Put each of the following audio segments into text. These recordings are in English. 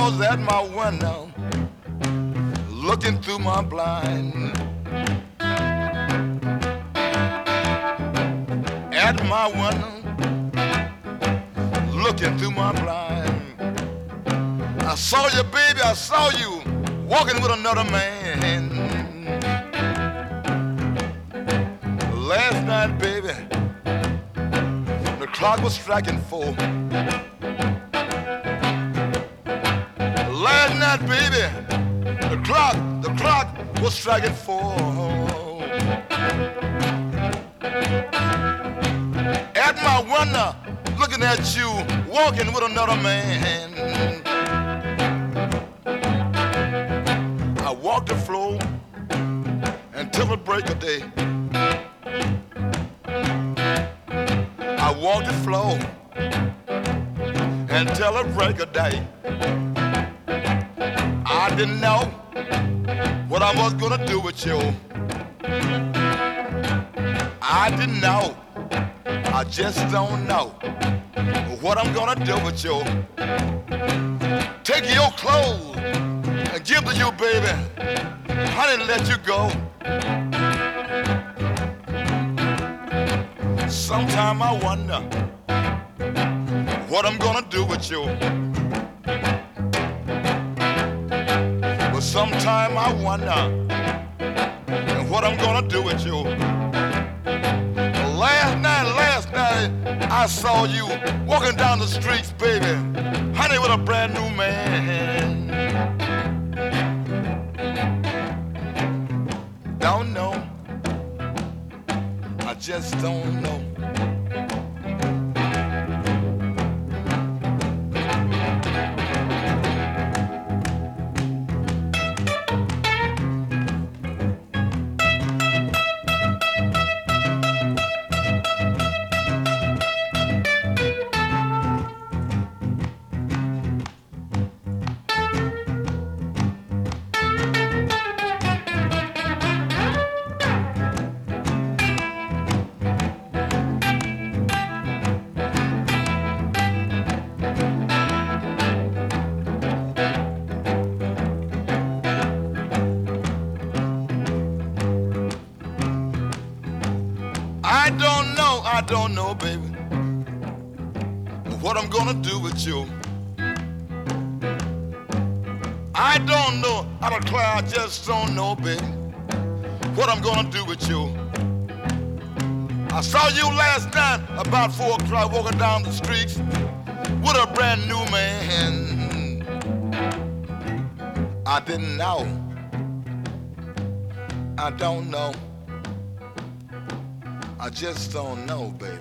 was at my window, looking through my blind. At my window, looking through my blind. I saw you, baby, I saw you walking with another man. Last night, baby, the clock was striking 4. Last night, baby, the clock was striking 4. At my window, looking at you, walking with another man. I walked the floor until the break of day. I walked the floor until the break of day. I didn't know what I was gonna do with you. I didn't know. I just don't know what I'm gonna do with you. Take your clothes and give to you, baby. Honey, let you go. Sometime I wonder what I'm gonna do with you. But sometime I wonder what I'm gonna do with you. Last night, I saw you walking down the streets, baby, honey, with a brand new man. Don't know, I just don't know. I don't know, baby, what I'm gonna do with you. I don't know, I don't declare, I just don't know, baby, what I'm gonna do with you. I saw you last night about 4 o'clock walking down the streets with a brand new man. I didn't know, I don't know. I just don't know, baby.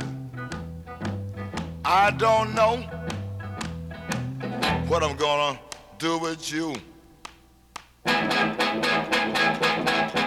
I don't know what I'm gonna do with you.